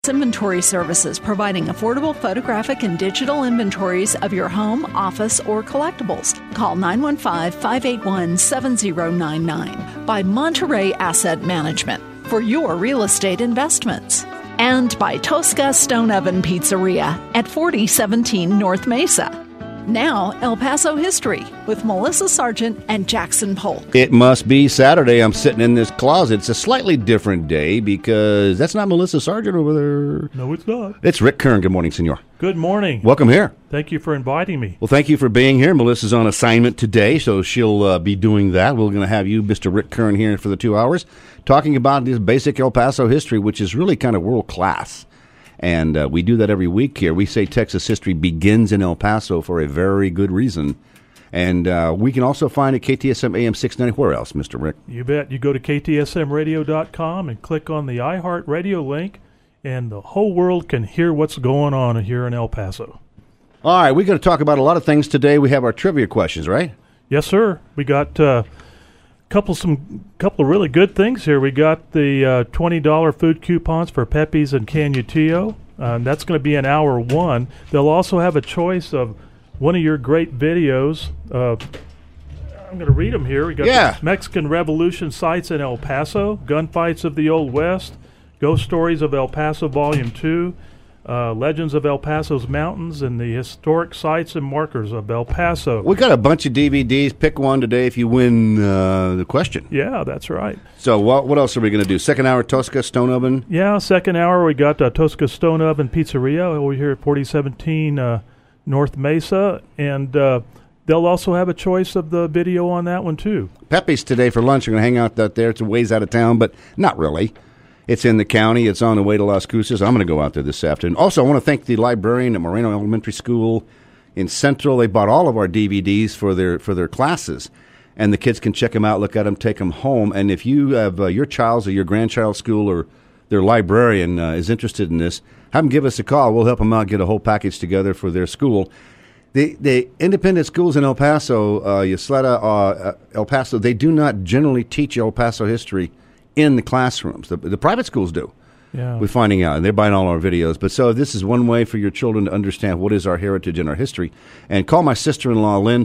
Inventory Services, providing affordable photographic and digital inventories of your home, office, or collectibles. Call 915-581-7099. By Monterey Asset Management for your real estate investments. And by Tosca Stone Oven Pizzeria at 4017 North Mesa. Now, El Paso History with Melissa Sargent and Jackson Polk. It must be Saturday. I'm sitting in this closet. It's a slightly different day because that's not Melissa Sargent over there. No, it's not. It's Rick Kern. Good morning, senor. Good morning. Welcome here. Thank you for inviting me. Well, thank you for being here. Melissa's on assignment today, so she'll be doing that. We're going to have you, Mr. Rick Kern, here for the 2 hours, talking about this basic El Paso history, which is really kind of world class. And we do that every week here. We say Texas history begins in El Paso for a very good reason. And we can also find it KTSM AM 690. Where else, Mr. Rick? You bet. You go to KTSMradio.com and click on the iHeartRadio link, and the whole world can hear what's going on here in El Paso. All right, we're going to talk about a lot of things today. We have our trivia questions, right? Yes, sir. We got couple of really good things here. We got the $20 food coupons for Pepe's and Canutillo. That's going to be in hour one. They'll also have a choice of one of your great videos. I'm going to read them here. We got the Mexican Revolution sites in El Paso, Gunfights of the Old West, Ghost Stories of El Paso Volume 2, Legends of El Paso's Mountains, and the Historic Sites and Markers of El Paso. We got a bunch of DVDs. Pick one today if you win the question. Yeah, that's right. So what else are we going to do? Second hour, Tosca Stone Oven? Yeah, second hour, we got Tosca Stone Oven Pizzeria over here at 4017 North Mesa, and they'll also have a choice of the video on that one, too. Pepe's today for lunch. We're going to hang out there. It's a ways out of town, but not really. It's in the county. It's on the way to Las Cruces. I'm going to go out there this afternoon. Also, I want to thank the librarian at Moreno Elementary School in Central. They bought all of our DVDs for their classes, and the kids can check them out, look at them, take them home. And if you have your child's or your grandchild's school or their librarian is interested in this, have them give us a call. We'll help them out, get a whole package together for their school. The independent schools in El Paso, Ysleta, El Paso, they do not generally teach El Paso history in the classrooms. The private schools do. Yeah. We're finding out, and they're buying all our videos. But so this is one way for your children to understand what is our heritage and our history. And call my sister-in-law, Lynn,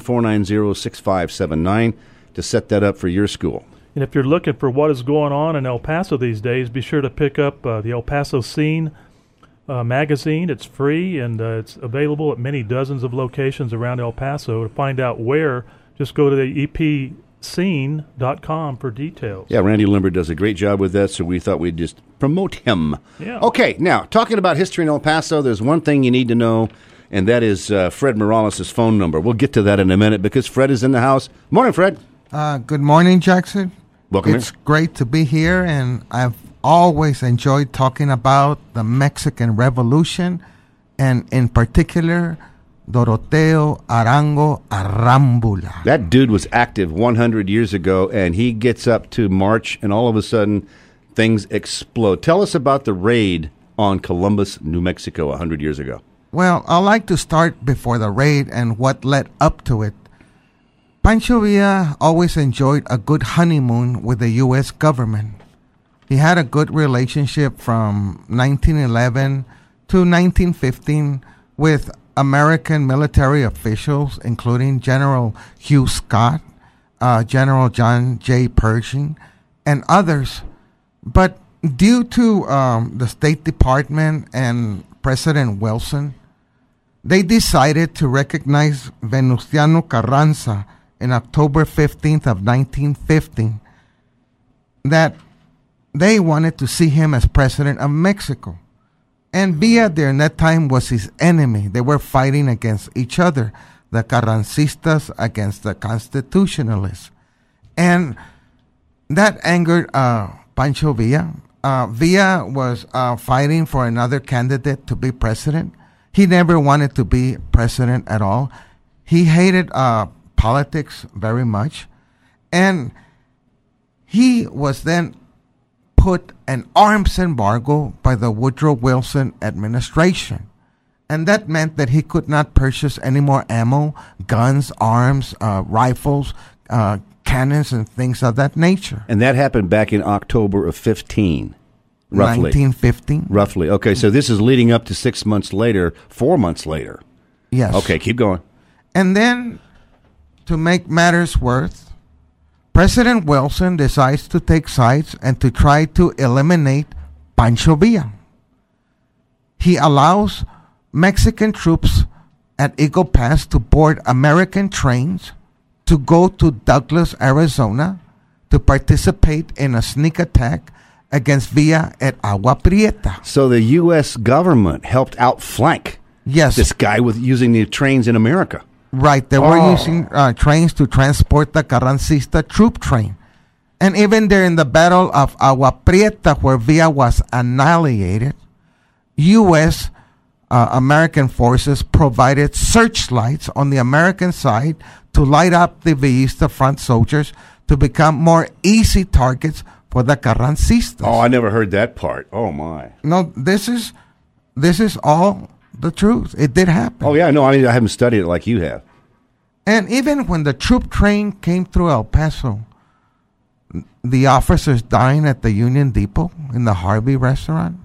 490-6579, to set that up for your school. And if you're looking for what is going on in El Paso these days, be sure to pick up the El Paso Scene magazine. It's free, and it's available at many dozens of locations around El Paso. To find out where, just go to the epscene.com for details. Yeah, Randy Limber does a great job with that, so we thought we'd just promote him. Yeah. Okay, now, talking about history in El Paso, there's one thing you need to know, and that is Fred Morales' phone number. We'll get to that in a minute because Fred is in the house. Morning, Fred. Good morning, Jackson. Welcome It's great to be here, and I've always enjoyed talking about the Mexican Revolution, and in particular, Doroteo Arango Arambula. That dude was active 100 years ago, and he gets up to March, and all of a sudden, things explode. Tell us about the raid on Columbus, New Mexico, 100 years ago. Well, I'd like to start before the raid and what led up to it. Pancho Villa always enjoyed a good honeymoon with the U.S. government. He had a good relationship from 1911 to 1915 with American military officials, including General Hugh Scott, General John J. Pershing, and others. But due to the State Department and President Wilson, they decided to recognize Venustiano Carranza in October 15th of 1915, that they wanted to see him as president of Mexico. And Villa during that time was his enemy. They were fighting against each other, the Carrancistas against the Constitutionalists. And that angered Pancho Villa. Villa was fighting for another candidate to be president. He never wanted to be president at all. He hated politics very much. And he was then put an arms embargo by the Woodrow Wilson administration. And that meant that he could not purchase any more ammo, guns, arms, rifles, cannons, and things of that nature. And that happened back in October of 15. Roughly. 1915. Roughly. Okay, so this is leading up to 6 months later, 4 months later. Yes. Okay, keep going. And then, to make matters worse, President Wilson decides to take sides and to try to eliminate Pancho Villa. He allows Mexican troops at Eagle Pass to board American trains to go to Douglas, Arizona, to participate in a sneak attack against Villa at Agua Prieta. So the U.S. government helped outflank Yes. this guy with using the trains in America. Right, they were using trains to transport the Carrancista troop train. And even during the Battle of Agua Prieta, where Villa was annihilated, U.S. American forces provided searchlights on the American side to light up the Villista front soldiers to become more easy targets for the Carrancistas. Oh, I never heard that part. Oh, my. No, this is all the truth. It did happen. Oh, yeah, no, I haven't studied it like you have. And even when the troop train came through El Paso, the officers dined at the Union Depot in the Harvey restaurant.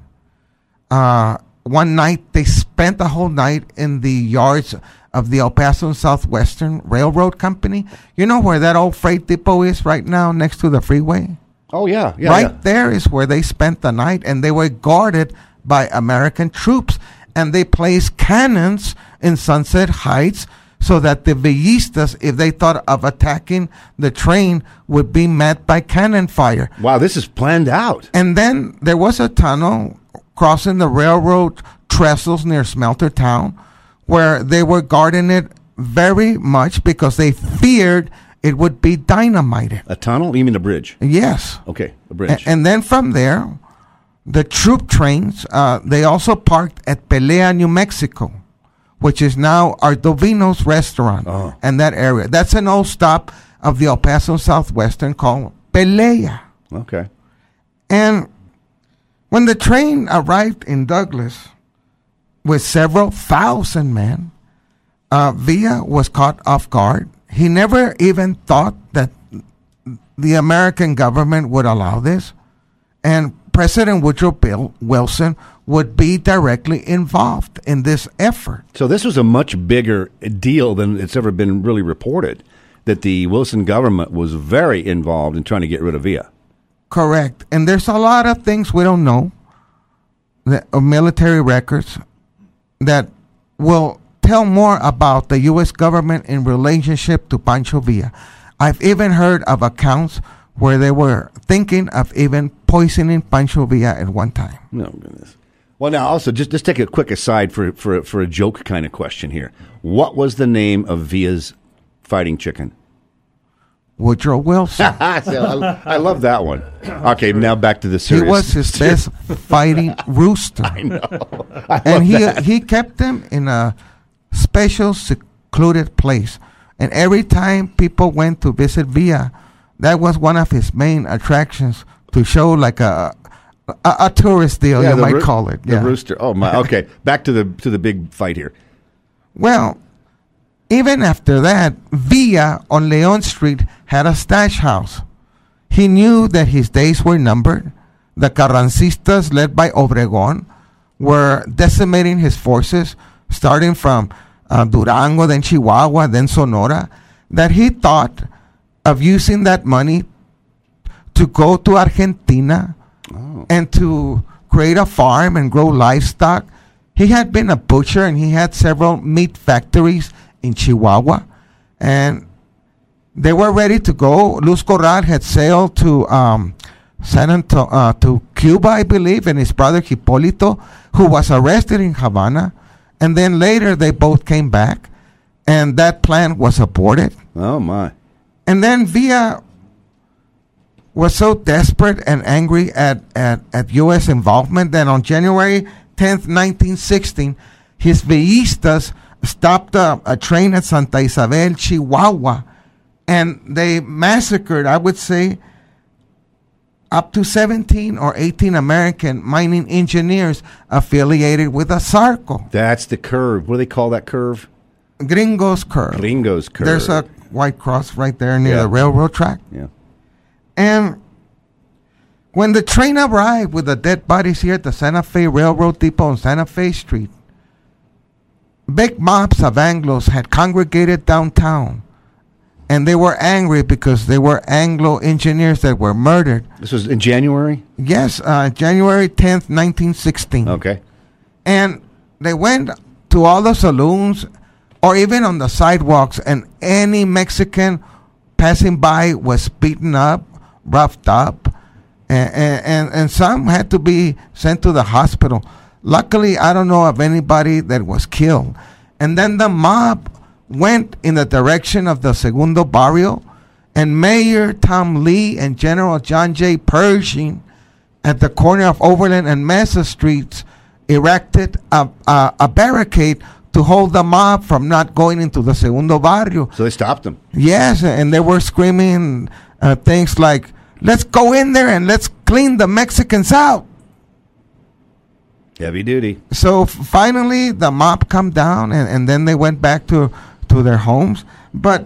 One night, they spent the whole night in the yards of the El Paso and Southwestern Railroad Company. You know where that old freight depot is right now, next to the freeway? Oh, yeah. Right there is where they spent the night, and they were guarded by American troops. And they placed cannons in Sunset Heights so that the Villistas, if they thought of attacking the train, would be met by cannon fire. Wow, this is planned out. And then there was a tunnel crossing the railroad trestles near Smelter Town where they were guarding it very much because they feared it would be dynamited. A tunnel? You mean a bridge? Yes. Okay, a bridge. And then from there, the troop trains, they also parked at Pelea, New Mexico, which is now Ardovino's restaurant and that area. That's an old stop of the El Paso Southwestern called Pelea. Okay. And when the train arrived in Douglas with several thousand men, Villa was caught off guard. He never even thought that the American government would allow this. And President Woodrow Wilson would be directly involved in this effort. So this was a much bigger deal than it's ever been really reported, that the Wilson government was very involved in trying to get rid of Villa. Correct. And there's a lot of things we don't know, military records, that will tell more about the U.S. government in relationship to Pancho Villa. I've even heard of accounts where they were thinking of even poisoning Pancho Villa at one time. No goodness. Well, now also just take a quick aside for a joke kind of question here. What was the name of Villa's fighting chicken? Woodrow Wilson. I love that one. Okay, now back to the serious. He was his best fighting rooster. I know. And he kept them in a special secluded place. And every time people went to visit Villa, that was one of his main attractions, to show like a tourist deal, you might call it. The rooster. Oh my. Okay, back to the big fight here. Well, even after that, Villa on Leon Street had a stash house. He knew that his days were numbered. The Carrancistas, led by Obregón, were decimating his forces, starting from Durango, then Chihuahua, then Sonora, that he thought of using that money to go to Argentina and to create a farm and grow livestock. He had been a butcher, and he had several meat factories in Chihuahua, and they were ready to go. Luz Corral had sailed to to Cuba, I believe, and his brother Hipólito, who was arrested in Havana, and then later they both came back, and that plan was aborted. Oh my. And then Villa was so desperate and angry at U.S. involvement that on January 10th, 1916, his Villistas stopped a train at Santa Isabel, Chihuahua, and they massacred, I would say, up to 17 or 18 American mining engineers affiliated with ASARCO. That's the curve. What do they call that curve? Gringo's Curve. Gringo's Curve. There's a white cross right there near the railroad track. Yeah. And When the train arrived with the dead bodies here at the Santa Fe Railroad Depot on Santa Fe Street, big mobs of Anglos had congregated downtown, and they were angry because they were Anglo engineers that were murdered. This was in January? Yes, January 10th, 1916. Okay. And they went to all the saloons or even on the sidewalks, and any Mexican passing by was beaten up, roughed up, and some had to be sent to the hospital. Luckily, I don't know of anybody that was killed. And then the mob went in the direction of the Segundo Barrio, and Mayor Tom Lee and General John J. Pershing at the corner of Overland and Mesa Streets erected a barricade to hold the mob from not going into the Segundo Barrio. So they stopped them. Yes, and they were screaming things like, "Let's go in there and let's clean the Mexicans out." Heavy duty. So finally, the mob come down, and then they went back to their homes. But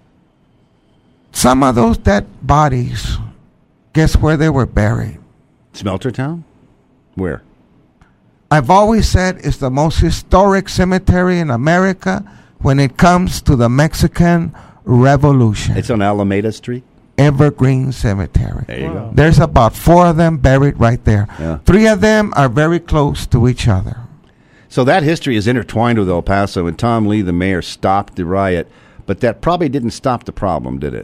some of those dead bodies, guess where they were buried? Smelter Town? Where? I've always said it's the most historic cemetery in America when it comes to the Mexican Revolution. It's on Alameda Street? Evergreen Cemetery. There you go. There's about 4 of them buried right there. Yeah. 3 of them are very close to each other. So that history is intertwined with El Paso, and Tom Lee, the mayor, stopped the riot, but that probably didn't stop the problem, did it?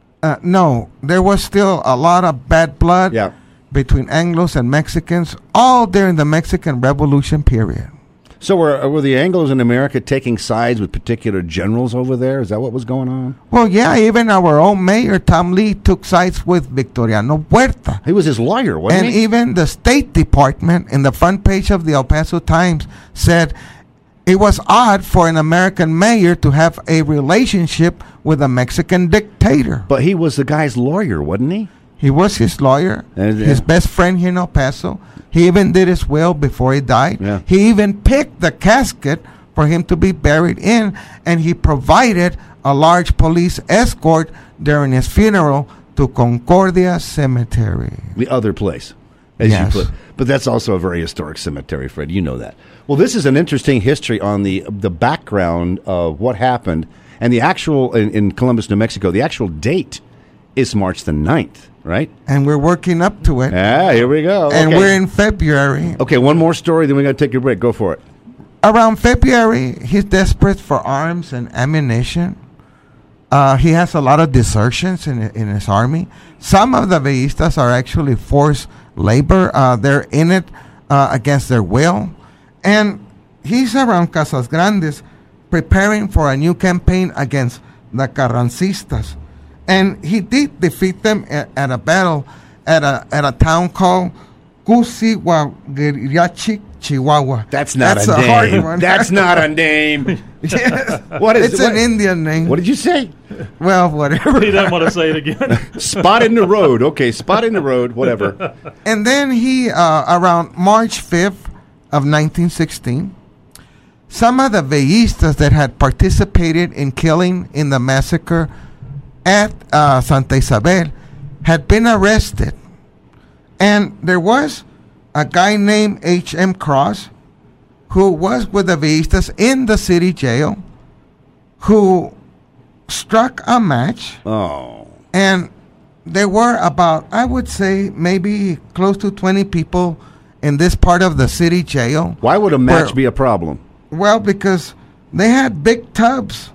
No, there was still a lot of bad blood Yeah. between Anglos and Mexicans, all during the Mexican Revolution period. So were the Anglos in America taking sides with particular generals over there? Is that what was going on? Well, yeah, even our own mayor, Tom Lee, took sides with Victoriano Huerta. He was his lawyer, wasn't And he? even the State Department, in the front page of the El Paso Times, said it was odd for an American mayor to have a relationship with a Mexican dictator. But he was the guy's lawyer, wasn't he? He was his lawyer, his best friend here in El Paso. He even did his will before he died. Yeah. He even picked the casket for him to be buried in, and he provided a large police escort during his funeral to Concordia Cemetery. The other place, as Yes. you put. But that's also a very historic cemetery, Fred. You know that. Well, this is an interesting history on the background of what happened, and the actual, in Columbus, New Mexico, the actual date is March the 9th, right? And we're working up to it. Ah, here we go. And Okay. we're in February. Okay, one more story, then we got to take a break. Go for it. Around February, he's desperate for arms and ammunition. He has a lot of desertions in his army. Some of the Villistas are actually forced labor. They're in it against their will. And he's around Casas Grandes preparing for a new campaign against the Carrancistas. And he did defeat them at a battle at a town called Cusihuaguiriachic, Chihuahua. That's not That's a name. hard one. That's not a name. Yes. What is It's what- an Indian name. What did you say? Well, whatever. He doesn't want to say it again. Spot in the road. Okay, spot in the road, whatever. And then he, around March 5th of 1916, some of the Villistas that had participated in killing in the massacre at Santa Isabel had been arrested. And there was a guy named H.M. Cross who was with the Villistas in the city jail who struck a match. Oh. And there were about, I would say, maybe close to 20 people in this part of the city jail. Why would a match Where- be a problem? Well, because they had big tubs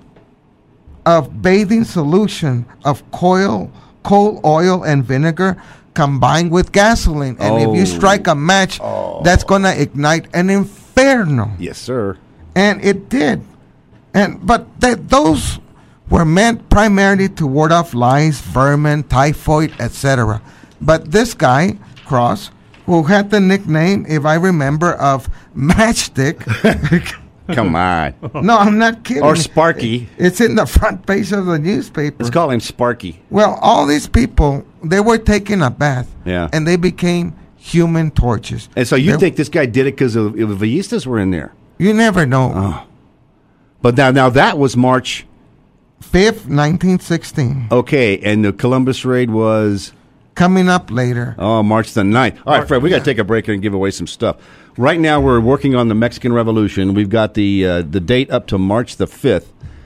of bathing solution of coal, oil, and vinegar combined with gasoline. And if you Oh. strike a match, that's going to ignite an inferno. Yes, sir. And it did. But those were meant primarily to ward off lice, vermin, typhoid, etc. But this guy, Cross, who had the nickname, if I remember, of Matchstick. Come on. No, I'm not kidding. Or Sparky. It's in the front page of the newspaper. Let's call him Sparky. Well, all these people, they were taking a bath. Yeah. And they became human torches. And so you They- think this guy did it because the Villistas were in there? You never know. Oh. But now that was March. 5th, 1916. Okay, and the Columbus raid was coming up later. Oh, March the 9th. All right, Fred, we got to take a break here and give away some stuff. Right now, we're working on the Mexican Revolution. We've got the date up to March the 5th,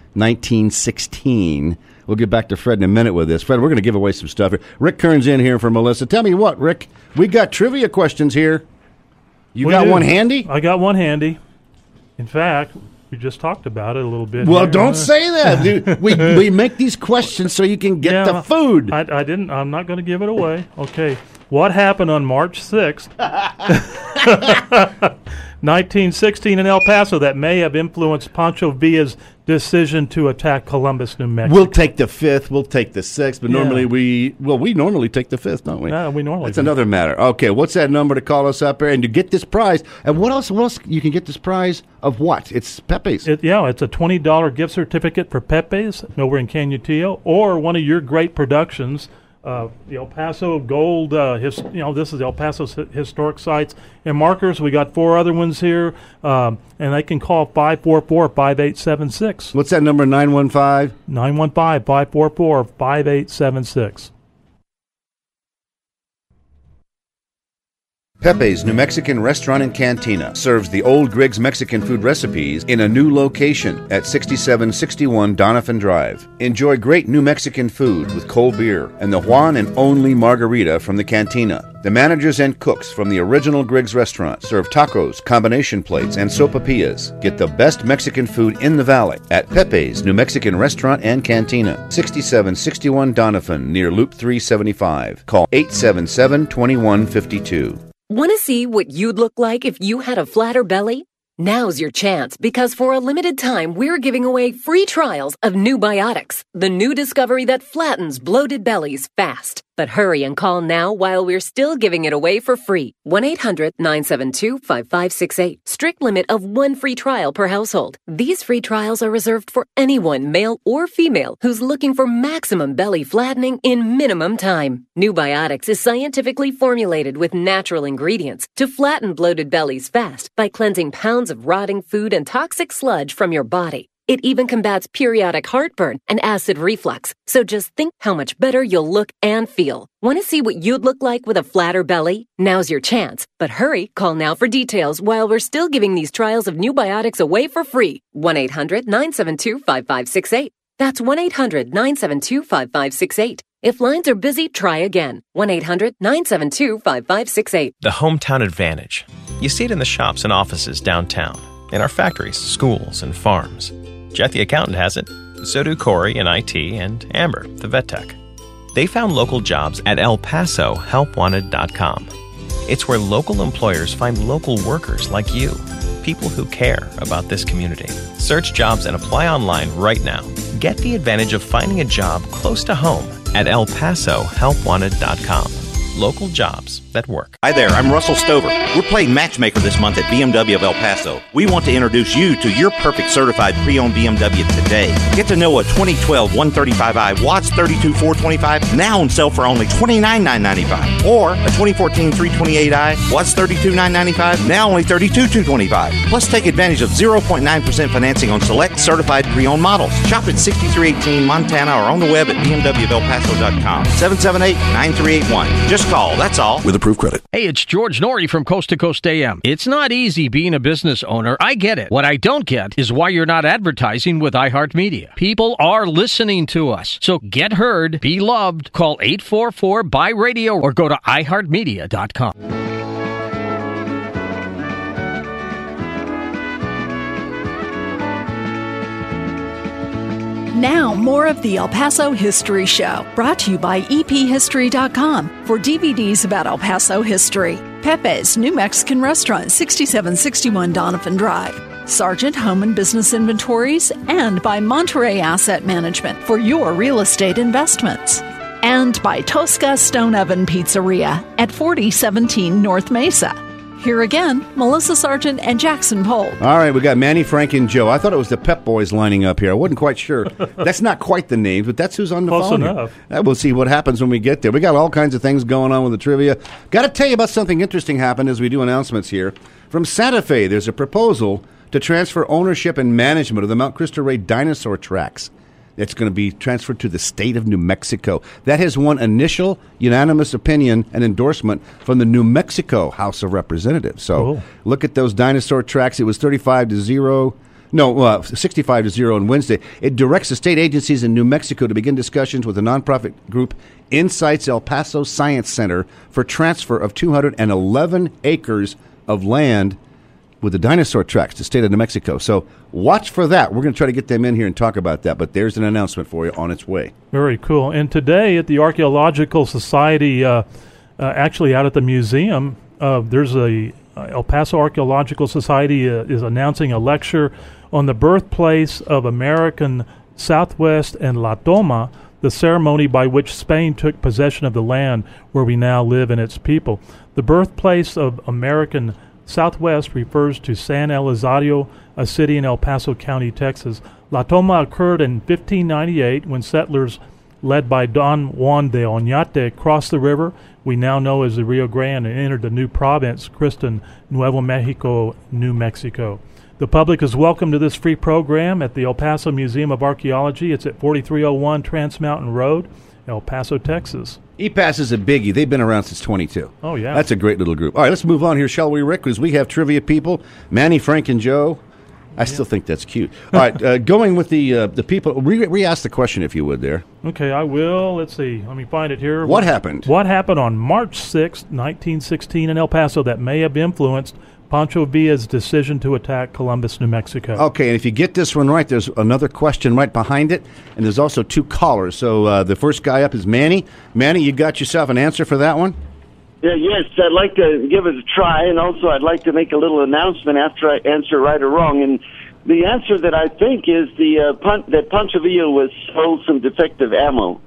1916. We'll get back to Fred in a minute with this. Fred, we're going to give away some stuff here. Rick Kern's in here for Melissa. Tell me what, Rick, we got trivia questions here. You got one handy? I got one handy. In fact, we just talked about it a little bit. Well, don't say that. Dude. We make these questions so you can get the food. I didn't. I'm not going to give it away. Okay. What happened on March 6th, 1916 in El Paso that may have influenced Pancho Villa's decision to attack Columbus, New Mexico? We'll take the 5th, we'll take the 6th, but normally we normally take the 5th, don't we? Yeah, we normally That's another matter. Okay, what's that number to call us up there and to get this prize? And what else you can get this prize of what? It's Pepe's. It's a $20 gift certificate for Pepe's over in Canutillo, or one of your great productions, the El Paso Gold, this is El Paso's historic sites and markers. We got 4 other ones here, and they can call 544-5876. What's that number, 915? 915-544-5876. Pepe's New Mexican Restaurant and Cantina serves the old Griggs Mexican food recipes in a new location at 6761 Donovan Drive. Enjoy great New Mexican food with cold beer and the one and only margarita from the cantina. The managers and cooks from the original Griggs restaurant serve tacos, combination plates, and sopapillas. Get the best Mexican food in the valley at Pepe's New Mexican Restaurant and Cantina, 6761 Donovan, near Loop 375. Call 877-2152. Want to see what you'd look like if you had a flatter belly? Now's your chance, because for a limited time, we're giving away free trials of New Biotics, the new discovery that flattens bloated bellies fast. But hurry and call now while we're still giving it away for free. 1-800-972-5568. Strict limit of 1 free trial per household. These free trials are reserved for anyone, male or female, who's looking for maximum belly flattening in minimum time. New Biotics is scientifically formulated with natural ingredients to flatten bloated bellies fast by cleansing pounds of rotting food and toxic sludge from your body. It even combats periodic heartburn and acid reflux. So just think how much better you'll look and feel. Want to see what you'd look like with a flatter belly? Now's your chance. But hurry, call now for details while we're still giving these trials of New Biotics away for free. 1-800-972-5568. That's 1-800-972-5568. If lines are busy, try again. 1-800-972-5568. The hometown advantage. You see it in the shops and offices downtown, in our factories, schools, and farms. Jet the accountant has it. So do Corey in IT and Amber, the vet tech. They found local jobs at ElPasoHelpWanted.com. It's where local employers find local workers like you, people who care about this community. Search jobs and apply online right now. Get the advantage of finding a job close to home at ElPasoHelpWanted.com. Local jobs that work. Hi there, I'm Russell Stover. We're playing matchmaker this month at BMW of El Paso. We want to introduce you to your perfect certified pre-owned BMW today. Get to know a 2012 135i Watts 32,425 now on sale for only $29,995. Or a 2014 328i Watts 32,995 now only $32,225. Plus take advantage of 0.9% financing on select certified pre-owned models. Shop at 6318 Montana or on the web at bmwofelpaso.com. 778-9381. Just call, that's all. With approved credit. Hey, it's George Norrie from Coast to Coast AM. It's not easy being a business owner. I get it. What I don't get is why you're not advertising with iHeartMedia. People are listening to us. So get heard, be loved. Call 844-BUY-RADIO or go to iHeartMedia.com. Now, more of the El Paso History Show, brought to you by EPHistory.com for DVDs about El Paso history. Pepe's New Mexican Restaurant, 6761 Donovan Drive. Sargent Home and Business Inventories, and by Monterey Asset Management for your real estate investments. And by Tosca Stone Oven Pizzeria at 4017 North Mesa. Here again, Melissa Sargent and Jackson Pohl. All right, we got Manny, Frank, and Joe. I thought it was the Pep Boys lining up here. I wasn't quite sure. That's not quite the names, but that's who's on the Close phone. enough. We'll see what happens when we get there. We got all kinds of things going on with the trivia. Got to tell you about something interesting happened as we do announcements here. From Santa Fe, there's a proposal to transfer ownership and management of the Mount Cristo Rey dinosaur tracks. It's going to be transferred to the state of New Mexico. That has won initial unanimous opinion and endorsement from the New Mexico House of Representatives. So look at those dinosaur tracks. It was 65-0. No, 65-0 on Wednesday. It directs the state agencies in New Mexico to begin discussions with the nonprofit group Insights El Paso Science Center for transfer of 211 acres of land with the dinosaur tracks to the state of New Mexico. So watch for that. We're going to try to get them in here and talk about that, but there's an announcement for you on its way. Very cool. And today at the Archaeological Society, actually out at the museum, there's a El Paso Archaeological Society is announcing a lecture on the birthplace of American Southwest and La Toma, the ceremony by which Spain took possession of the land where we now live and its people. The birthplace of American Southwest refers to San Elizario, a city in El Paso County, Texas. La Toma occurred in 1598 when settlers led by Don Juan de Oñate crossed the river we now know as the Rio Grande and entered the new province, christened Nuevo Mexico, New Mexico. The public is welcome to this free program at the El Paso Museum of Archaeology. It's at 4301 Trans Mountain Road, El Paso, Texas. EPAS is a biggie. They've been around since 22. Oh, yeah. That's a great little group. All right, let's move on here, shall we, Rick? Because we have trivia people, Manny, Frank, and Joe. I still think that's cute. All right, going with the people, re-ask the question, if you would, there. Okay, I will. Let's see. Let me find it here. What happened? What happened on March 6, 1916 in El Paso that may have influenced Pancho Villa's decision to attack Columbus, New Mexico? Okay, and if you get this one right, there's another question right behind it, and there's also two callers. So the first guy up is Manny. Manny, you got yourself an answer for that one? Yes, I'd like to give it a try, and also I'd like to make a little announcement after I answer right or wrong. And the answer that I think is that Pancho Villa was sold some defective ammo.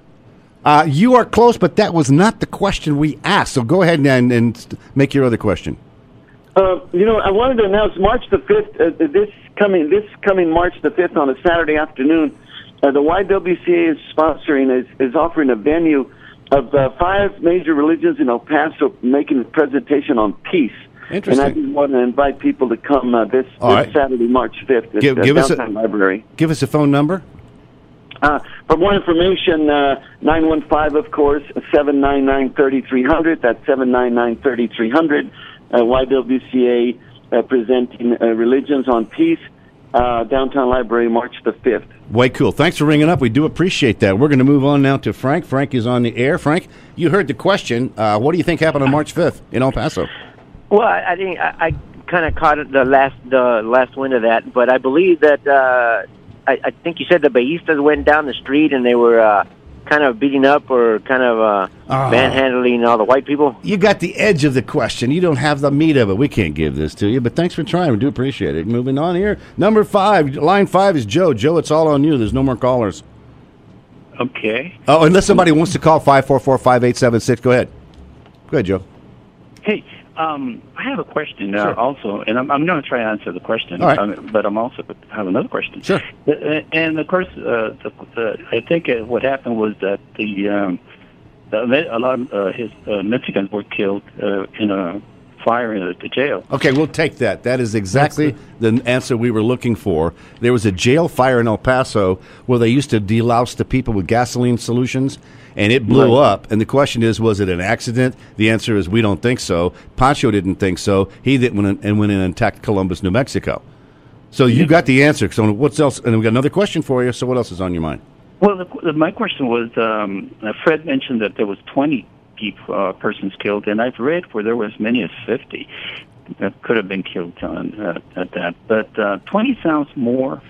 You are close, but that was not the question we asked. So go ahead and make your other question. I wanted to announce March the 5th, this coming March the 5th on a Saturday afternoon, the YWCA is offering a venue of 5 major religions in El Paso making a presentation on peace. Interesting. And I just want to invite people to come this Saturday, March 5th at Downtown Library. Give us a phone number. For more information, 915, of course, 799-3300. That's 799-3300. YWCA presenting religions on peace. Downtown Library, March the 5th. Way cool. Thanks for ringing up. We do appreciate that. We're going to move on now to Frank. Frank is on the air. Frank, you heard the question. What do you think happened on March 5th in El Paso? Well, I think I kind of caught the last wind of that, but I believe that I think you said the Bellistas went down the street and they were kind of beating up or kind of manhandling all the white people. You got the edge of the question. You don't have the meat of it. We can't give this to you, but thanks for trying. We do appreciate it. Moving on here. Number 5, line 5 is Joe. Joe, it's all on you. There's no more callers. Okay. Oh, unless somebody wants to call 544-5876. Go ahead. Go ahead, Joe. Hey, I have a question also, and I'm going to try to answer the question, but I'm also have another question. Sure. And of course, I think what happened was that a lot of his Mexicans were killed in a fire at the jail. Okay, we'll take that. That is exactly the answer we were looking for. There was a jail fire in El Paso where they used to delouse the people with gasoline solutions, and it blew up. And the question is, was it an accident? The answer is we don't think so. Pancho didn't think so. He went in and attacked Columbus, New Mexico. So you got the answer. So what's else? And we got another question for you. So what else is on your mind? Well, my question was, Fred mentioned that there was 20 persons killed, and I've read where there were as many as 50 that could have been killed at that. But 20 sounds more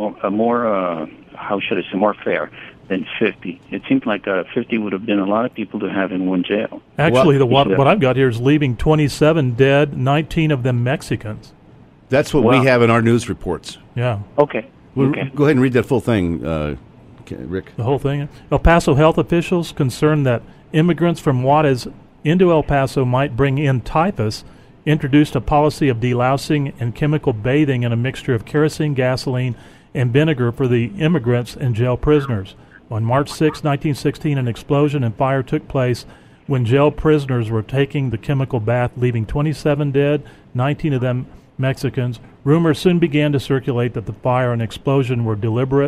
how should I say, more fair than 50. It seems like 50 would have been a lot of people to have in one jail. Actually, what I've got here is leaving 27 dead, 19 of them Mexicans. That's what we have in our news reports. Yeah. Okay. Go ahead and read that full thing, Rick. The whole thing. El Paso health officials concerned that immigrants from Juarez into El Paso might bring in typhus introduced a policy of delousing and chemical bathing in a mixture of kerosene, gasoline, and vinegar for the immigrants and jail prisoners. On March 6, 1916, an explosion and fire took place when jail prisoners were taking the chemical bath, leaving 27 dead, 19 of them Mexicans. Rumors soon began to circulate that the fire and explosion were deliberate.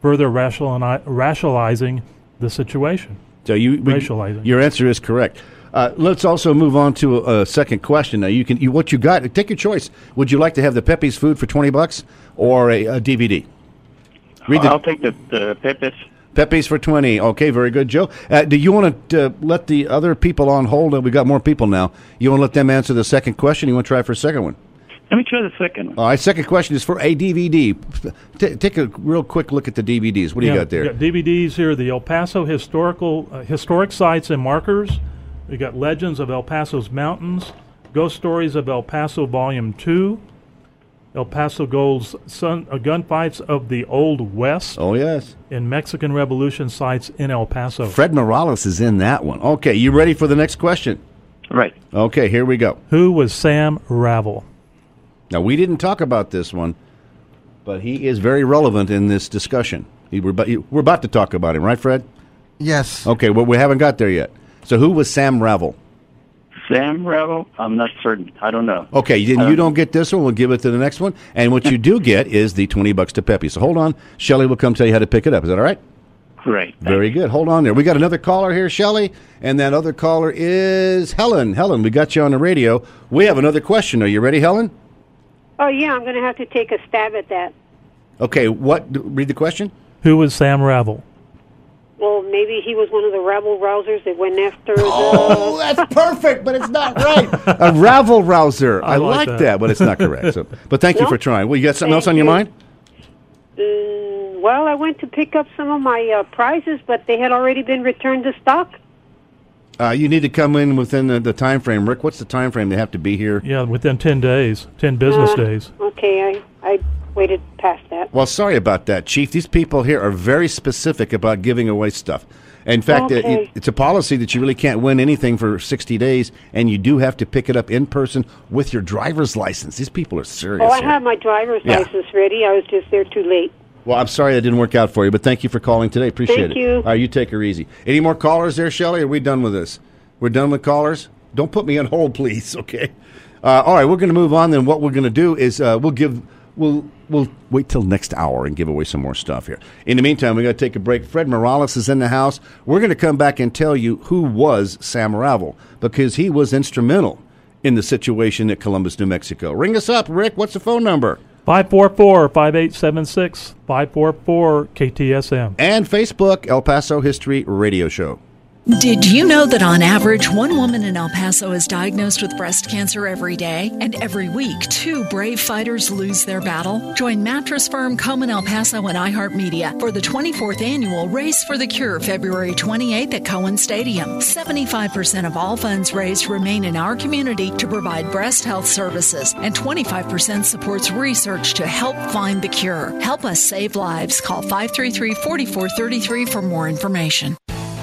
further rationalizing the situation. So racializing. Your answer is correct. Let's also move on to a second question. Now, what you got? Take your choice. Would you like to have the Pepe's food for $20 or a DVD? I'll take the Pepe's. Pepe's for 20. Okay, very good, Joe. Do you want to let the other people on hold? We got more people now. You want to let them answer the second question? You want to try for a second one? Let me try the second one. All right, second question is for a DVD. Take a real quick look at the DVDs. What do you got there? We got DVDs here, the El Paso historic sites and markers. We got Legends of El Paso's Mountains, Ghost Stories of El Paso Volume 2, El Paso Gold's Gunfights of the Old West. Oh, yes. And Mexican Revolution sites in El Paso. Fred Morales is in that one. Okay, you ready for the next question? Right. Okay, here we go. Who was Sam Ravel? Now, we didn't talk about this one, but he is very relevant in this discussion. We're about to talk about him, right, Fred? Yes. Okay, well, we haven't got there yet. So who was Sam Ravel? Sam Ravel? I'm not certain. I don't know. Okay, then you don't get this one. We'll give it to the next one. And what you do get is the $20 to Pepe. So hold on. Shelley will come tell you how to pick it up. Is that all right? Great. Very good. Hold on there. We got another caller here, Shelley, and that other caller is Helen. Helen, we got you on the radio. We have another question. Are you ready, Helen? Oh, yeah, I'm going to have to take a stab at that. Okay, read the question. Who was Sam Ravel? Well, maybe he was one of the rabble-rousers that went after Oh, that's perfect, but it's not right. A rabble-rouser. I like that, but it's not correct. So, but thank you for trying. Well, you got something else on your mind? Well, I went to pick up some of my prizes, but they had already been returned to stock. You need to come in within the time frame. Rick, what's the time frame they have to be here? Yeah, within 10 days, 10 business days. Okay, I waited past that. Well, sorry about that, Chief. These people here are very specific about giving away stuff. In fact, it's a policy that you really can't win anything for 60 days, and you do have to pick it up in person with your driver's license. These people are serious. Oh, I have my driver's license ready. I was just there too late. Well, I'm sorry that didn't work out for you, but thank you for calling today. Appreciate it. Thank you. All right, you take her easy. Any more callers there, Shelley? Are we done with this? We're done with callers? Don't put me on hold, please, okay? All right, we're going to move on. Then what we're going to do is we'll wait till next hour and give away some more stuff here. In the meantime, we got to take a break. Fred Morales is in the house. We're going to come back and tell you who was Sam Ravel, because he was instrumental in the situation at Columbus, New Mexico. Ring us up, Rick. What's the phone number? 544-5876, 544-KTSM. And Facebook, El Paso History Radio Show. Did you know that on average, one woman in El Paso is diagnosed with breast cancer every day? And every week, 2 brave fighters lose their battle? Join mattress firm Komen El Paso and iHeartMedia for the 24th annual Race for the Cure, February 28th at Cohen Stadium. 75% of all funds raised remain in our community to provide breast health services, and 25% supports research to help find the cure. Help us save lives. Call 533-4433 for more information.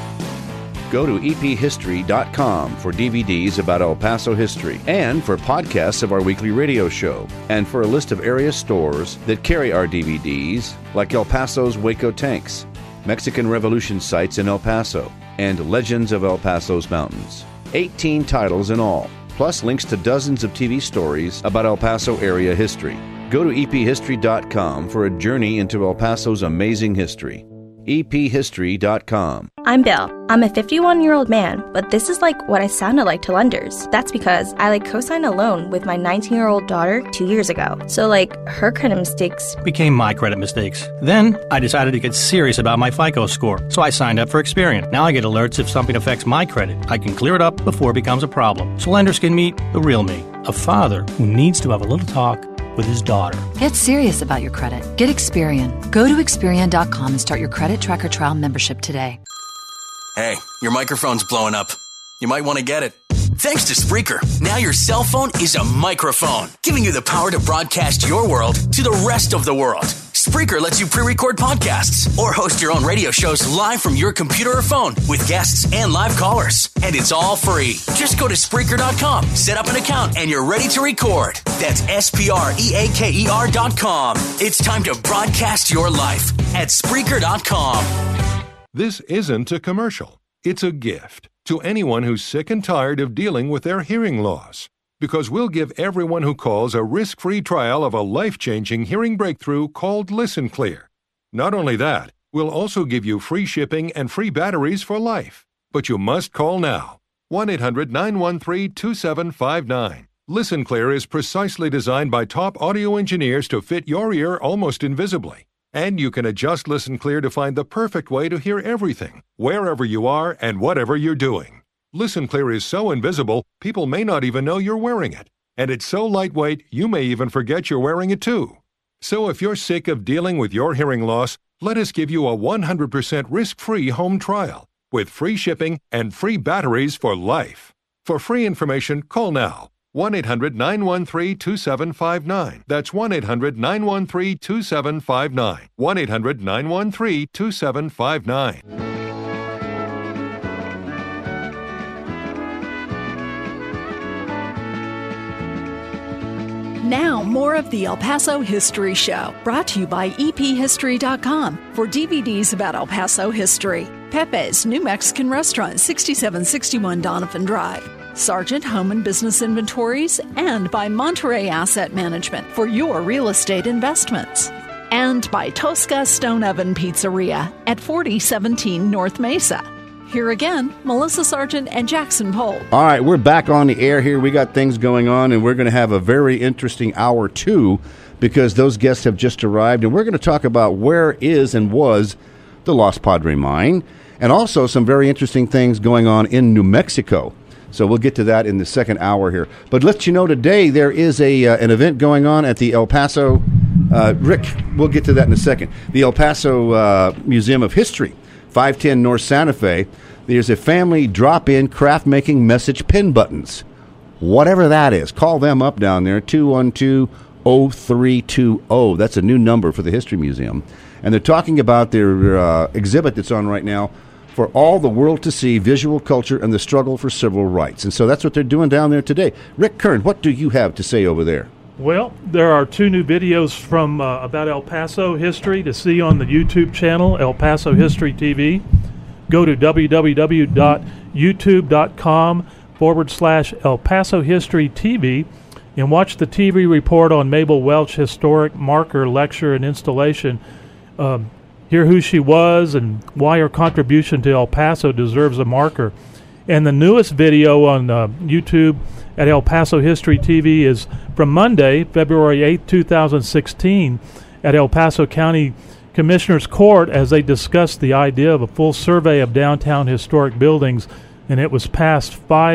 Go to ephistory.com for DVDs about El Paso history and for podcasts of our weekly radio show, and for a list of area stores that carry our DVDs, like El Paso's Waco Tanks, Mexican Revolution sites in El Paso, and Legends of El Paso's Mountains. 18 titles in all, plus links to dozens of TV stories about El Paso area history. Go to ephistory.com for a journey into El Paso's amazing history. ephistory.com. I'm Bill. I'm a 51-year-old man, but this is like what I sounded like to lenders. That's because I co-signed a loan with my 19-year-old daughter 2 years ago. So her credit mistakes became my credit mistakes. Then I decided to get serious about my FICO score, so I signed up for Experian. Now I get alerts if something affects my credit. I can clear it up before it becomes a problem, so lenders can meet the real me, a father who needs to have a little talk with his daughter. Get serious about your credit. Get Experian. Go to Experian.com and start your credit tracker trial membership today. Hey, your microphone's blowing up. You might want to get it. Thanks to Spreaker, now your cell phone is a microphone, giving you the power to broadcast your world to the rest of the world. Spreaker lets you pre-record podcasts or host your own radio shows live from your computer or phone with guests and live callers. And it's all free. Just go to Spreaker.com, set up an account, and you're ready to record. That's Spreaker.com. It's time to broadcast your life at Spreaker.com. This isn't a commercial. It's a gift to anyone who's sick and tired of dealing with their hearing loss. Because we'll give everyone who calls a risk-free trial of a life-changing hearing breakthrough called Listen Clear. Not only that, we'll also give you free shipping and free batteries for life. But you must call now. 1-800-913-2759. Listen Clear is precisely designed by top audio engineers to fit your ear almost invisibly. And you can adjust Listen Clear to find the perfect way to hear everything, wherever you are and whatever you're doing. Listen Clear is so invisible, people may not even know you're wearing it. And it's so lightweight, you may even forget you're wearing it too. So if you're sick of dealing with your hearing loss, let us give you a 100% risk-free home trial with free shipping and free batteries for life. For free information, call now. 1-800-913-2759. That's 1-800-913-2759. 1-800-913-2759. Now, more of the El Paso History Show, brought to you by EPHistory.com for DVDs about El Paso history. Pepe's New Mexican Restaurant, 6761 Donovan Drive. Sargent Home and Business Inventories, and by Monterey Asset Management for your real estate investments. And by Tosca Stone Oven Pizzeria at 4017 North Mesa. Here again, Melissa Sargent and Jackson Pohl. All right, we're back on the air here. We got things going on, and we're going to have a very interesting hour, too, because those guests have just arrived, and we're going to talk about where is and was the Los Padre Mine, and also some very interesting things going on in New Mexico. So we'll get to that in the second hour here. But let you know, today there is an event going on at the El Paso, Rick, we'll get to that in a second, the El Paso Museum of History, 510 North Santa Fe. There's a family drop-in craft-making message pin buttons. Whatever that is, call them up down there, 212-0320. That's a new number for the History Museum. And they're talking about their exhibit that's on right now, for all the world to see, visual culture and the struggle for civil rights. And so that's what they're doing down there today. Rick Kern, what do you have to say over there? Well, there are two new videos from about El Paso history to see on the YouTube channel, El Paso History TV. Go to www.youtube.com/El Paso History TV and watch the TV report on Mabel Welch Historic Marker Lecture and Installation. Hear who she was and why her contribution to El Paso deserves a marker. And the newest video on YouTube at El Paso History TV is from Monday, February 8, 2016, at El Paso County Commissioner's Court as they discussed the idea of a full survey of downtown historic buildings, and it was passed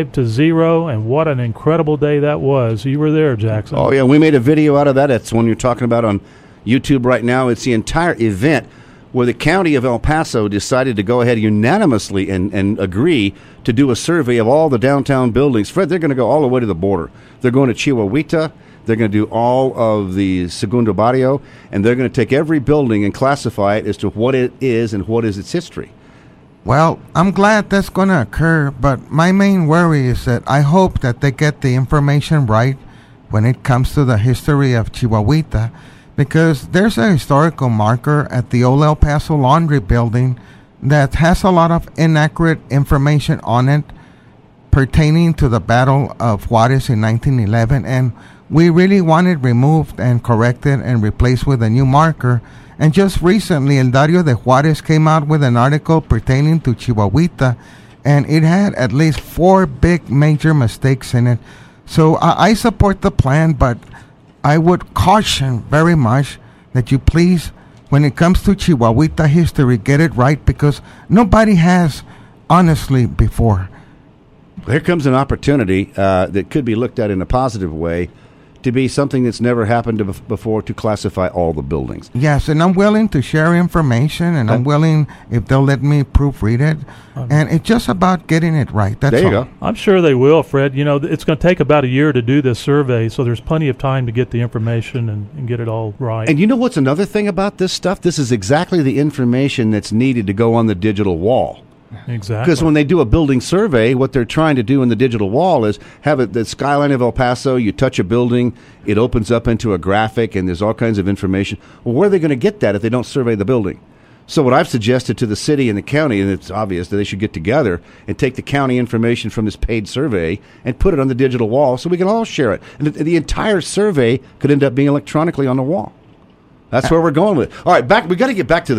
5-0, and what an incredible day that was. You were there, Jackson. Oh, yeah, we made a video out of that. That's one you're talking about on YouTube right now. It's the entire event where the county of El Paso decided to go ahead unanimously and agree to do a survey of all the downtown buildings. Fred, they're going to go all the way to the border. They're going to Chihuahuita. They're going to do all of the Segundo Barrio, and they're going to take every building and classify it as to what it is and what is its history. Well, I'm glad that's going to occur, but my main worry is that I hope that they get the information right when it comes to the history of Chihuahuita, because there's a historical marker at the old El Paso Laundry Building that has a lot of inaccurate information on it pertaining to the Battle of Juarez in 1911, and we really want it removed and corrected and replaced with a new marker. And just recently, El Diario de Juarez came out with an article pertaining to Chihuahuita, and it had at least 4 big major mistakes in it. So I support the plan, but I would caution very much that you please, when it comes to Chihuahuita history, get it right, because nobody has, honestly, before. Here comes an opportunity that could be looked at in a positive way to be something that's never happened before, to classify all the buildings. Yes, and I'm willing to share information, and I'm willing, if they'll let me proofread it. And it's just about getting it right. That's there you all. go. I'm sure they will, Fred. You know, it's going to take about a year to do this survey, so there's plenty of time to get the information and get it all right. And you know what's another thing about this stuff? This is exactly the information that's needed to go on the digital wall. Exactly. Because when they do a building survey, what they're trying to do in the digital wall is have it, the skyline of El Paso, you touch a building, it opens up into a graphic, and there's all kinds of information. Well, where are they going to get that if they don't survey the building? So what I've suggested to the city and the county, and it's obvious that they should get together and take the county information from this paid survey and put it on the digital wall so we can all share it. And the entire survey could end up being electronically on the wall. That's where we're going with it. All right, back. We got to get back to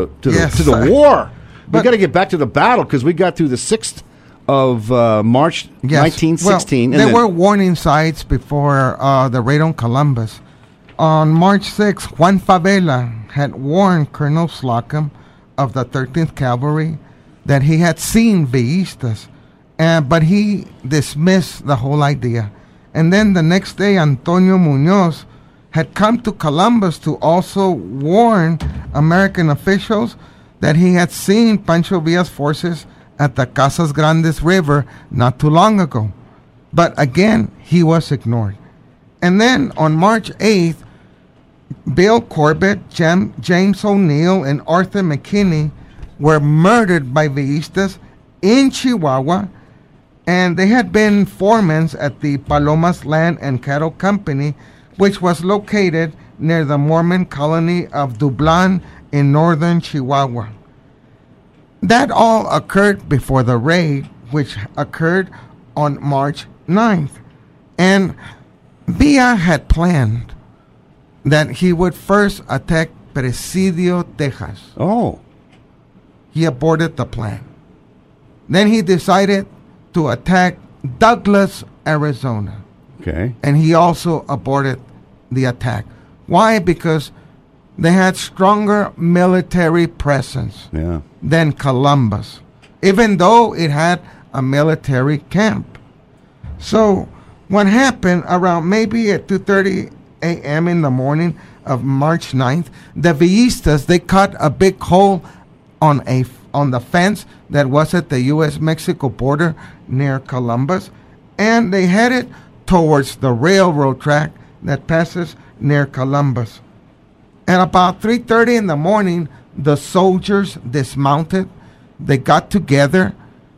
the war. We got to get back to the battle because we got through the 6th of March, 1916. Well, there were warning signs before the raid on Columbus. On March 6, Juan Favela had warned Colonel Slocum of the 13th Cavalry that he had seen Villistas, but he dismissed the whole idea. And then the next day, Antonio Muñoz had come to Columbus to also warn American officials that he had seen Pancho Villa's forces at the Casas Grandes River not too long ago. But again, he was ignored. And then on March 8th, Bill Corbett, James O'Neill, and Arthur McKinney were murdered by Villistas in Chihuahua, and they had been foremen at the Palomas Land and Cattle Company, which was located near the Mormon colony of Dublan in northern Chihuahua. That all occurred before the raid, which occurred on March 9th. And Villa had planned that he would first attack Presidio, Texas. Oh. He aborted the plan. Then he decided to attack Douglas, Arizona. Okay. And he also aborted the attack. Why? Because they had stronger military presence than Columbus, even though it had a military camp. So what happened around maybe at 2:30 a.m. in the morning of March 9th, the Villistas, they cut a big hole on the fence that was at the U.S.-Mexico border near Columbus, and they headed towards the railroad track that passes near Columbus. At about 3:30 in the morning, the soldiers dismounted. They got together,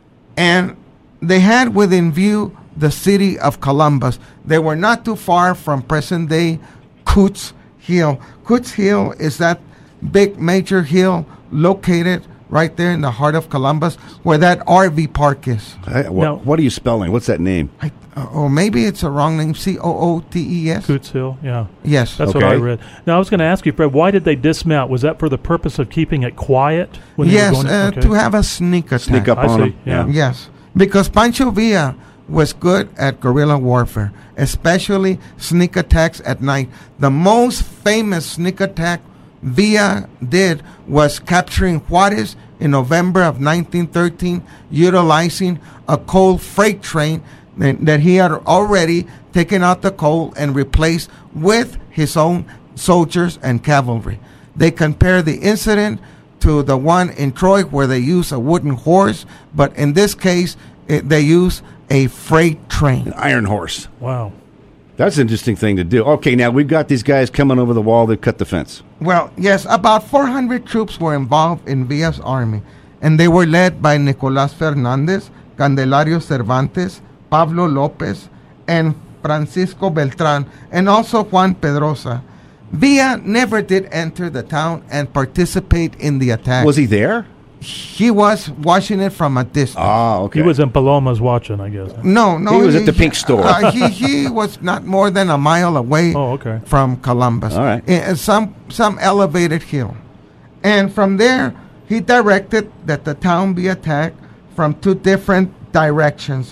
and they had within view the city of Columbus. They were not too far from present-day Coots Hill. Coots Hill is that big major hill located right there in the heart of Columbus where that RV park is. What are you spelling? What's that name? Or maybe it's a wrong name. Cootes. Coots Hill, yeah. Yes. That's what I read. Now, I was going to ask you, Fred, why did they dismount? Was that for the purpose of keeping it quiet? Yes, to have a sneak attack. Sneak up on them. Yeah. Yes, because Pancho Villa was good at guerrilla warfare, especially sneak attacks at night. The most famous sneak attack Villa did was capturing Juarez in November of 1913, utilizing a coal freight train that he had already taken out the coal and replaced with his own soldiers and cavalry. They compare the incident to the one in Troy where they used a wooden horse, but in this case, they used a freight train. An iron horse. Wow. That's an interesting thing to do. Okay, now we've got these guys coming over the wall that cut the fence. Well, yes, about 400 troops were involved in Villa's army, and they were led by Nicolás Fernández, Candelario Cervantes, Pablo López, and Francisco Beltrán, and also Juan Pedrosa. Villa never did enter the town and participate in the attack. Was he there? He was watching it from a distance. Ah, okay. He was in Palomas watching, I guess. No. He was at the pink store. He was not more than a mile away from Columbus. All right. In some elevated hill. And from there, he directed that the town be attacked from two different directions.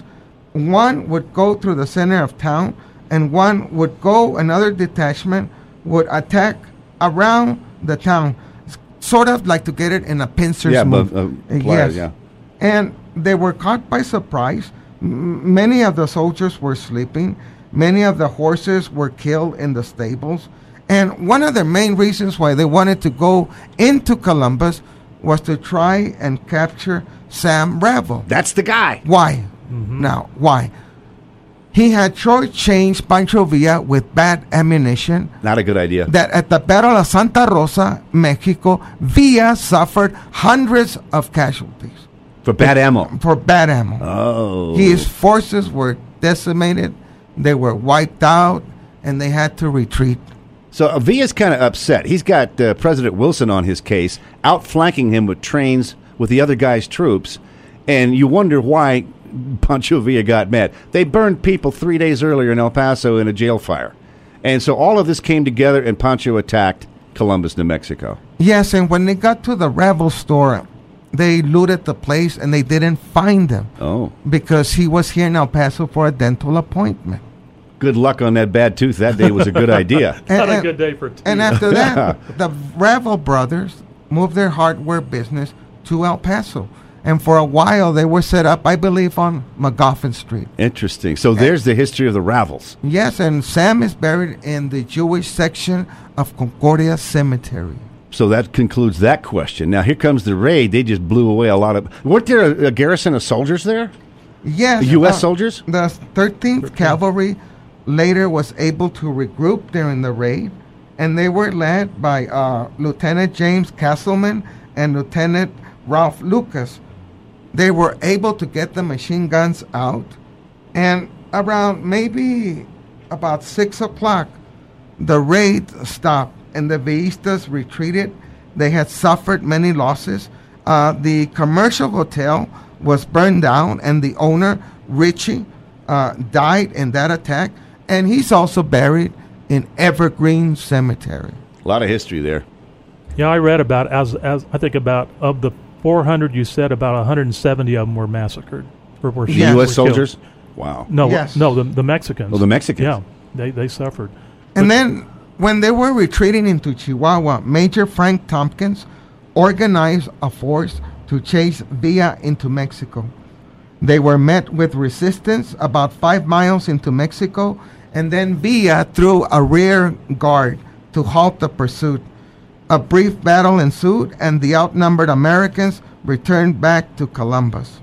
One would go through the center of town, and another detachment would attack around the town. Sort of like to get it in a pincer's move. Yes. And they were caught by surprise. Many of the soldiers were sleeping. Many of the horses were killed in the stables. And one of the main reasons why they wanted to go into Columbus was to try and capture Sam Ravel. That's the guy. Why? Now, why? He had shortchanged Pancho Villa with bad ammunition. Not a good idea. That at the Battle of Santa Rosa, Mexico, Villa suffered hundreds of casualties. For bad ammo? For bad ammo. Oh. His forces were decimated. They were wiped out, and they had to retreat. So Villa's kind of upset. He's got President Wilson on his case, outflanking him with trains with the other guy's troops, and you wonder why Pancho Villa got mad. They burned people 3 days earlier in El Paso in a jail fire. And so all of this came together, and Pancho attacked Columbus, New Mexico. Yes, and when they got to the Revel store, they looted the place and they didn't find him. Oh. Because he was here in El Paso for a dental appointment. Good luck on that bad tooth. That day was a good idea. Not a good day for teeth. And after that, the Revel brothers moved their hardware business to El Paso. And for a while, they were set up, I believe, on McGoffin Street. Interesting. So there's the history of the Ravels. Yes, and Sam is buried in the Jewish section of Concordia Cemetery. So that concludes that question. Now, here comes the raid. They just blew away a lot of... Weren't there a garrison of soldiers there? Yes. U.S. soldiers? The 13th Cavalry later was able to regroup during the raid, and they were led by Lieutenant James Castleman and Lieutenant Ralph Lucas. They were able to get the machine guns out, and around maybe about 6 o'clock, the raid stopped, and the Villistas retreated. They had suffered many losses. The commercial hotel was burned down, and the owner, Richie, died in that attack, and he's also buried in Evergreen Cemetery. A lot of history there. Yeah, I read about, as I think about, of the 400 you said, about 170 of them were massacred. Were U.S. soldiers? Wow. No, Yes. no, the Mexicans. Oh, the Mexicans. Yeah, they suffered. And then when they were retreating into Chihuahua, Major Frank Tompkins organized a force to chase Villa into Mexico. They were met with resistance about 5 miles into Mexico, and then Villa threw a rear guard to halt the pursuit. A brief battle ensued, and the outnumbered Americans returned back to Columbus.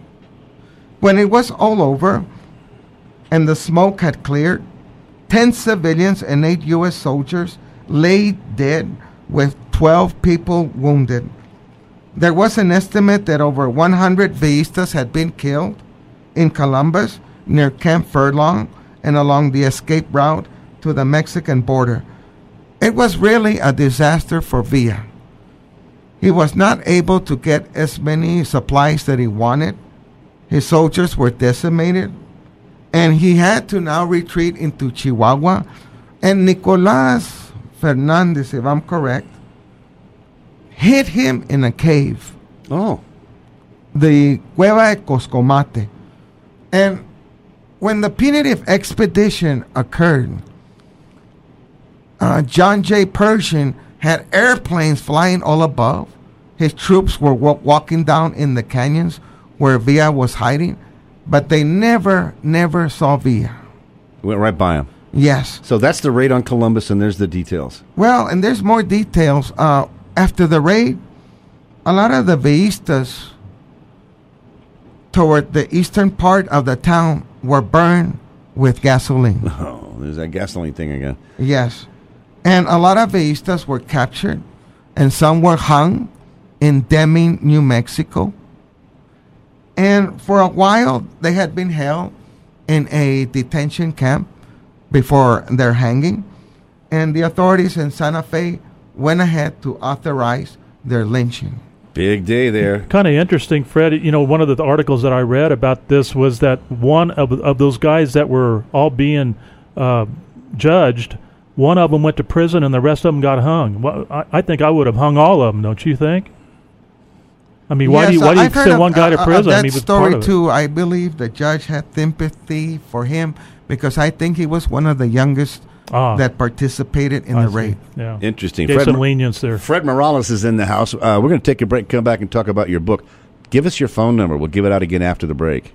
When it was all over and the smoke had cleared, 10 civilians and 8 U.S. soldiers lay dead, with 12 people wounded. There was an estimate that over 100 Villistas had been killed in Columbus, near Camp Furlong, and along the escape route to the Mexican border. It was really a disaster for Villa. He was not able to get as many supplies that he wanted. His soldiers were decimated, and he had to now retreat into Chihuahua. And Nicolas Fernandez, if I'm correct, hid him in a cave. Oh. The Cueva de Coscomate. And when the punitive expedition occurred, John J. Pershing had airplanes flying all above. His troops were walking down in the canyons where Villa was hiding, but they never saw Villa. Went right by him. Yes. So that's the raid on Columbus, and there's the details. Well, and there's more details. After the raid, a lot of the Villistas toward the eastern part of the town were burned with gasoline. Oh, there's that gasoline thing again. Yes. And a lot of Villistas were captured, and some were hung in Deming, New Mexico. And for a while, they had been held in a detention camp before their hanging. And the authorities in Santa Fe went ahead to authorize their lynching. Big day there. Kind of interesting, Fred. You know, one of the articles that I read about this was that one of those guys that were all being judged, one of them went to prison and the rest of them got hung. Well, I think I would have hung all of them, don't you think? I mean, why do you send one guy to prison? That he was story part of too. I believe the judge had sympathy for him because I think he was one of the youngest that participated in the raid. Yeah. Interesting. Gave some lenience there. Fred Morales is in the house. We're going to take a break, come back and talk about your book. Give us your phone number. We'll give it out again after the break.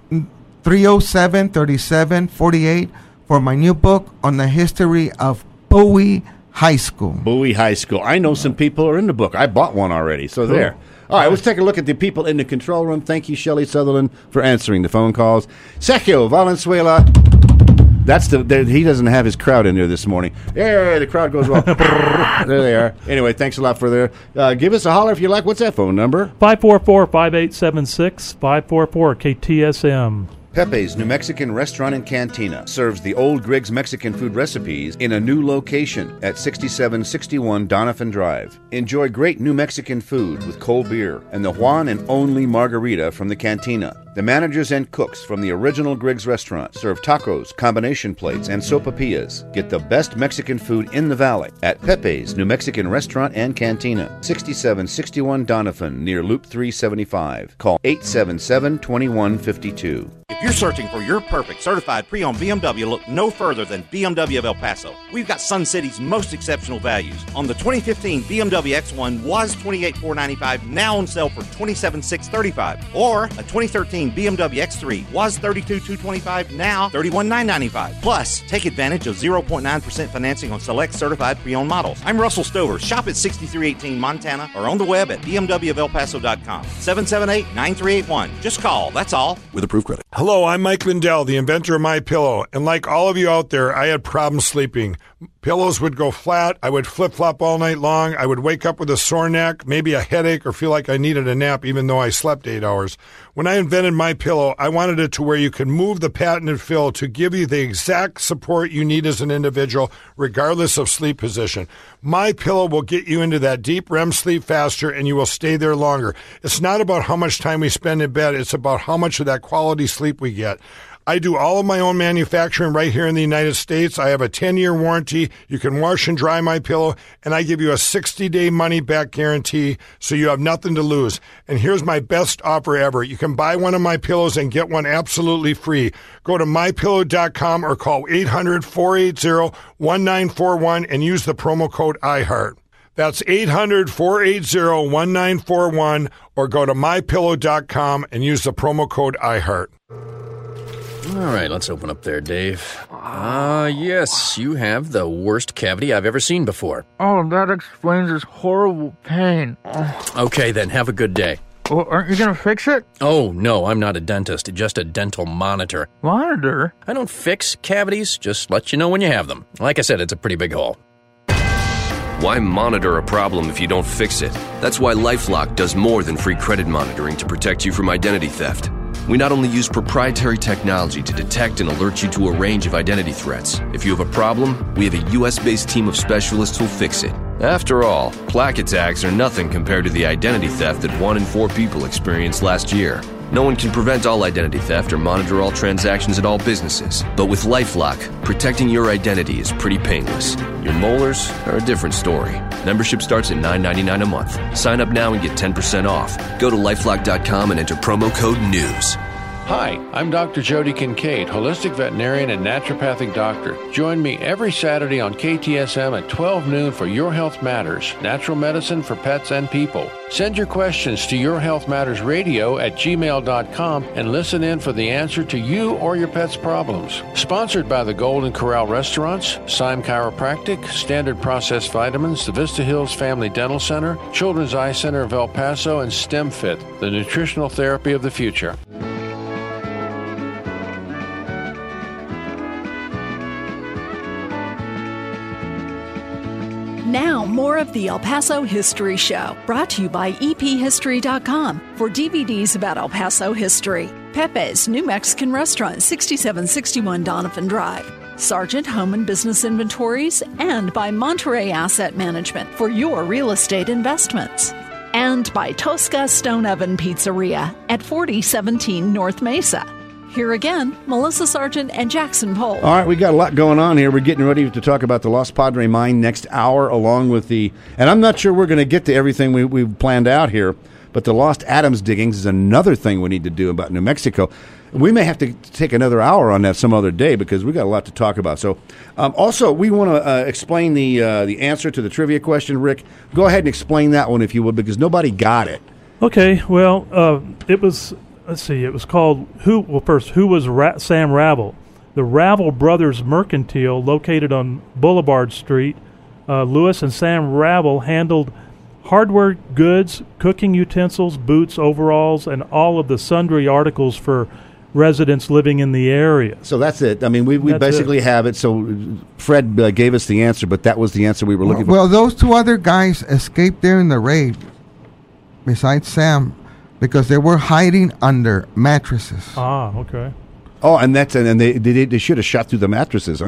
307-3748 for my new book on the history of Bowie High School. Bowie High School. I know some people who are in the book. I bought one already, so there. All right, let's take a look at the people in the control room. Thank you, Shelley Sutherland, for answering the phone calls. Sergio Valenzuela. That's he doesn't have his crowd in there this morning. Yeah, the crowd goes well. There they are. Anyway, thanks a lot for there. Give us a holler if you like. What's that phone number? 544-5876, 544-KTSM. Pepe's New Mexican Restaurant and Cantina serves the old Griggs Mexican food recipes in a new location at 6761 Donovan Drive. Enjoy great New Mexican food with cold beer and the Juan and only margarita from the Cantina. The managers and cooks from the original Griggs restaurant serve tacos, combination plates, and sopapillas. Get the best Mexican food in the valley at Pepe's New Mexican Restaurant and Cantina, 6761 Donovan, near Loop 375. Call 877-2152. If you're searching for your perfect certified pre-owned BMW, look no further than BMW of El Paso. We've got Sun City's most exceptional values. On the 2015 BMW X1 was $28,495, now on sale for $27,635. Or a 2013 BMW X3 was $32,225, now $31,995. Plus, take advantage of 0.9% financing on select certified pre-owned models. I'm Russell Stover. Shop at 6318 Montana or on the web at bmwofelpaso.com. 778-9381. Just call, that's all. With approved credit. Hello, I'm Mike Lindell, the inventor of MyPillow, and like all of you out there, I had problems sleeping. Pillows would go flat, I would flip-flop all night long, I would wake up with a sore neck, maybe a headache, or feel like I needed a nap even though I slept 8 hours. When I invented MyPillow, I wanted it to where you could move the patented fill to give you the exact support you need as an individual, regardless of sleep position. MyPillow will get you into that deep REM sleep faster, and you will stay there longer. It's not about how much time we spend in bed, it's about how much of that quality sleep we get. I do all of my own manufacturing right here in the United States. I have a 10-year warranty. You can wash and dry my pillow, and I give you a 60-day money-back guarantee, so you have nothing to lose. And here's my best offer ever. You can buy one of my pillows and get one absolutely free. Go to MyPillow.com or call 800-480-1941 and use the promo code IHEART. That's 800-480-1941 or go to MyPillow.com and use the promo code IHEART. All right, let's open up there, Dave. Yes, you have the worst cavity I've ever seen before. Oh, that explains this horrible pain. Okay, then, have a good day. Well, aren't you going to fix it? Oh, no, I'm not a dentist, just a dental monitor. Monitor? I don't fix cavities, just let you know when you have them. Like I said, it's a pretty big hole. Why monitor a problem if you don't fix it? That's why LifeLock does more than free credit monitoring to protect you from identity theft. We not only use proprietary technology to detect and alert you to a range of identity threats. If you have a problem, we have a U.S.-based team of specialists who'll fix it. After all, plaque attacks are nothing compared to the identity theft that 1 in 4 people experienced last year. No one can prevent all identity theft or monitor all transactions at all businesses. But with LifeLock, protecting your identity is pretty painless. Your molars are a different story. Membership starts at $9.99 a month. Sign up now and get 10% off. Go to LifeLock.com and enter promo code NEWS. Hi, I'm Dr. Jody Kincaid, holistic veterinarian and naturopathic doctor. Join me every Saturday on KTSM at 12 noon for Your Health Matters, natural medicine for pets and people. Send your questions to yourhealthmattersradio@gmail.com and listen in for the answer to you or your pet's problems. Sponsored by the Golden Corral Restaurants, Syme Chiropractic, Standard Processed Vitamins, the Vista Hills Family Dental Center, Children's Eye Center of El Paso, and StemFit, the nutritional therapy of the future. Now, more of the El Paso History Show, brought to you by EPHistory.com for DVDs about El Paso history. Pepe's New Mexican Restaurant, 6761 Donovan Drive. Sargent Home and Business Inventories, and by Monterey Asset Management for your real estate investments. And by Tosca Stone Oven Pizzeria at 4017 North Mesa. Here again, Melissa Sargent and Jackson Pohl. All right, we got a lot going on here. We're getting ready to talk about the Los Padre Mine next hour, along with the... And I'm not sure we're going to get to everything we've planned out here, but the Lost Adams diggings is another thing we need to do about New Mexico. We may have to take another hour on that some other day because we got a lot to talk about. So, also, we want to explain the answer to the trivia question. Rick, go ahead and explain that one, if you would, because nobody got it. Okay, well, it was... Let's see, it was called, who was Sam Ravel? The Ravel Brothers Mercantile, located on Boulevard Street. Lewis and Sam Ravel handled hardware goods, cooking utensils, boots, overalls, and all of the sundry articles for residents living in the area. So that's it. I mean, we basically have it. So Fred gave us the answer, but that was the answer we were looking for. Well, those two other guys escaped during the raid, besides Sam, because they were hiding under mattresses. Ah, okay. Oh, and they should have shot through the mattresses, huh?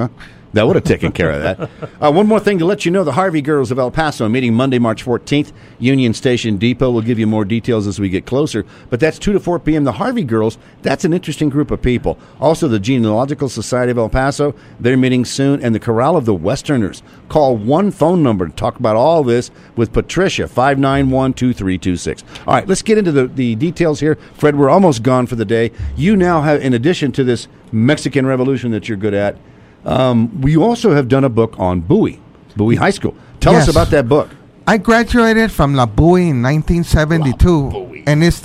That would have taken care of that. One more thing to let you know, the Harvey Girls of El Paso meeting Monday, March 14th, Union Station Depot. We'll give you more details as we get closer, but that's 2 to 4 p.m. The Harvey Girls, that's an interesting group of people. Also, the Genealogical Society of El Paso, they're meeting soon, and the Corral of the Westerners. Call one phone number to talk about all this with Patricia, 591-2326. All right, let's get into the details here. Fred, we're almost gone for the day. You now have, in addition to this Mexican Revolution that you're good at, we also have done a book on Bowie High School. Tell us about that book. I graduated from La Bowie in 1972, and it's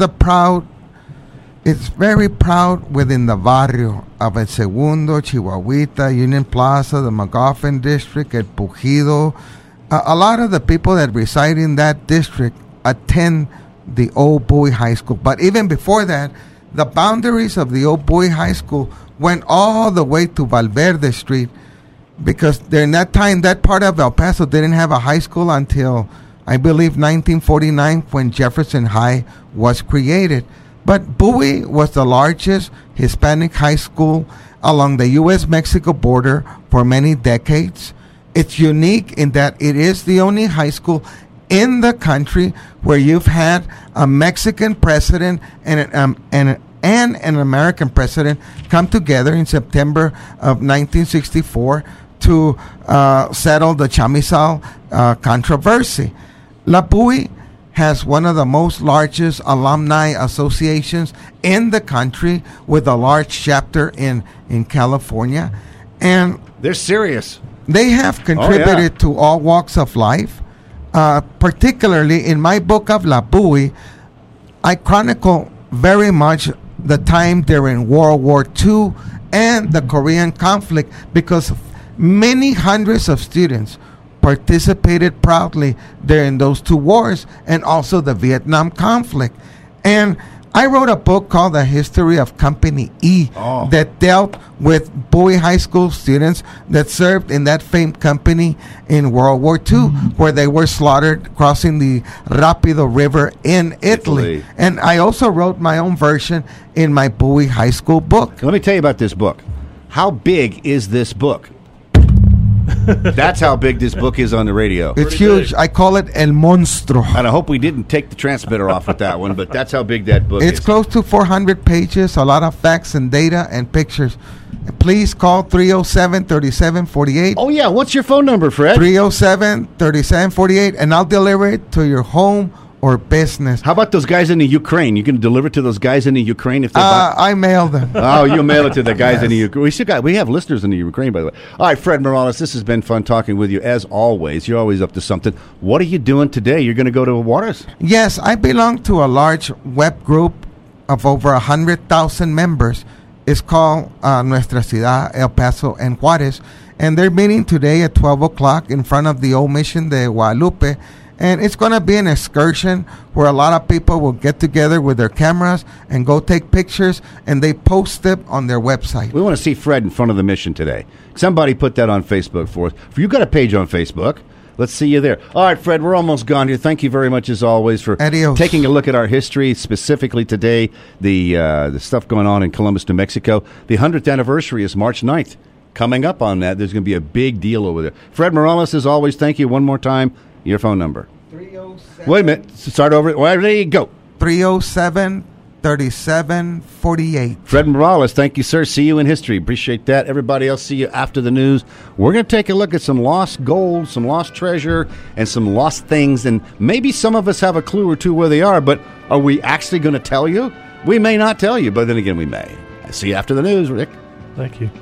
very proud within the barrio of El Segundo, Chihuahuita, Union Plaza, the McGoffin District, El Pujido. A lot of the people that reside in that district attend the old Bowie High School. But even before that, the boundaries of the old Bowie High School went all the way to Valverde Street, because during that time, that part of El Paso didn't have a high school until, I believe, 1949, when Jefferson High was created. But Bowie was the largest Hispanic high school along the U.S.-Mexico border for many decades. It's unique in that it is the only high school in the country where you've had a Mexican president and an American president come together in September of 1964 to settle the Chamizal controversy. La Bowie has one of the most largest alumni associations in the country, with a large chapter in California. And they're serious. They have contributed to all walks of life. Particularly in my book of La Bowie, I chronicle very much the time during World War II and the Korean conflict, because many hundreds of students participated proudly during those two wars, and also the Vietnam conflict. And I wrote a book called The History of Company E that dealt with Bowie High School students that served in that famed company in World War II, where they were slaughtered crossing the Rapido River in Italy. And I also wrote my own version in my Bowie High School book. Let me tell you about this book. How big is this book? That's how big this book is on the radio. It's huge. Big. I call it El Monstruo. And I hope we didn't take the transmitter off with that one, but that's how big that book is. It's close to 400 pages, a lot of facts and data and pictures. Please call 307-3748. Oh, yeah. What's your phone number, Fred? 307-3748, and I'll deliver it to your home or business. How about those guys in the Ukraine? You can deliver to those guys in the Ukraine if they I mail them. Oh, you mail it to the guys in the Ukraine. We have listeners in the Ukraine, by the way. All right, Fred Morales, this has been fun talking with you as always. You're always up to something. What are you doing today? You're going to go to Juarez? Yes, I belong to a large web group of over 100,000 members. It's called Nuestra Ciudad, El Paso, and Juarez. And they're meeting today at 12 o'clock in front of the old Mission de Guadalupe. And it's going to be an excursion where a lot of people will get together with their cameras and go take pictures, and they post them on their website. We want to see Fred in front of the mission today. Somebody put that on Facebook for us. If you've got a page on Facebook, let's see you there. All right, Fred, we're almost gone here. Thank you very much, as always, for taking a look at our history, specifically today, the stuff going on in Columbus, New Mexico. The 100th anniversary is March 9th. Coming up on that, there's going to be a big deal over there. Fred Morales, as always, thank you one more time. Your phone number. 307. Wait a minute. Start over. Well, there you go. 307-3748. Fred Morales, thank you, sir. See you in history. Appreciate that. Everybody else, see you after the news. We're going to take a look at some lost gold, some lost treasure, and some lost things. And maybe some of us have a clue or two where they are, but are we actually going to tell you? We may not tell you, but then again, we may. See you after the news, Rick. Thank you.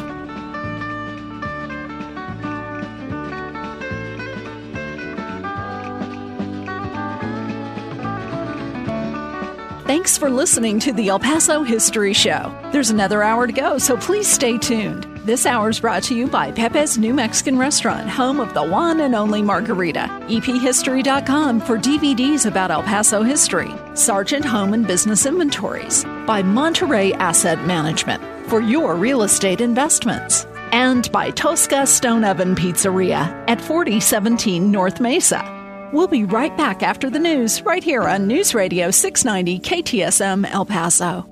Thanks for listening to the El Paso History Show. There's another hour to go, so please stay tuned. This hour is brought to you by Pepe's New Mexican Restaurant, home of the one and only margarita. EPHistory.com for DVDs about El Paso history. Sargent Home and Business Inventories. By Monterey Asset Management for your real estate investments. And by Tosca Stone Oven Pizzeria at 4017 North Mesa. We'll be right back after the news, right here on News Radio 690 KTSM El Paso.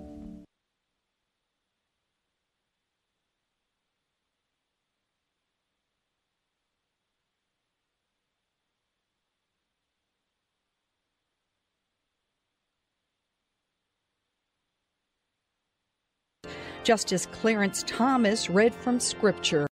Justice Clarence Thomas read from Scripture.